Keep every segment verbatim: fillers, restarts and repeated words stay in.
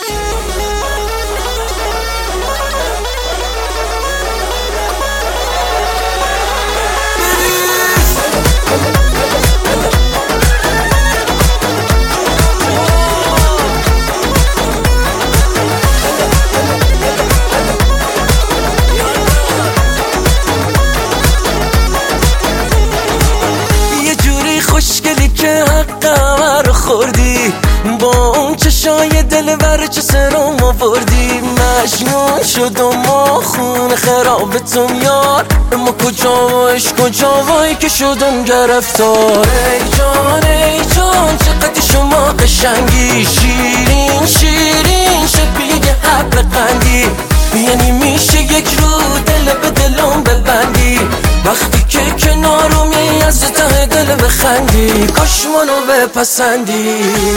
خوشگلی که حقم رو خوردی، با اون چشای دلبر چه سرم آوردی. مجنون شدم و خون خرابتم یار، اما کجا و عشق کجا وای که شدم گرفتار. ای جان ای جان چقدر شما قشنگی، شیرین شیرین شبیه حب قندی. یعنی میشه یک رو دل به دلم ببندی، وقتی که کنارمی از ته دل بخندی. کاش منو بپسندی.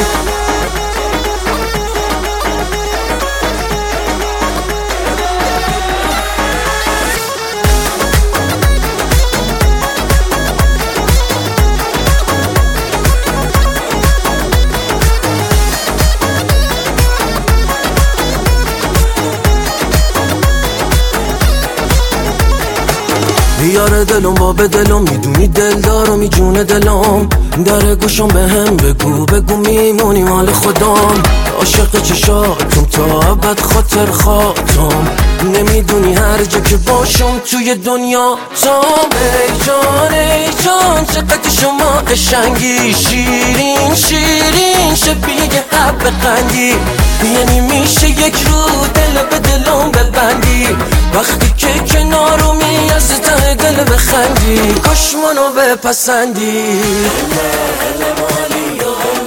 یار دلم با به دلم، میدونی دل دارم میجونه دلم. در گوشم به هم بگو بگو میمونی مال خودم. عاشق چشاتم تا ابد خاطر خاطم، نمیدونی هر جا که باشم توی دنیا تام. ای جان ای جان چقدر شما قشنگی، شیرین شیرین شبیه حب قندی. یعنی میشه یک رو دل به دلم ببندی، وقتی که کنارمی از ته دل بخندی. کاش منو بپسندی.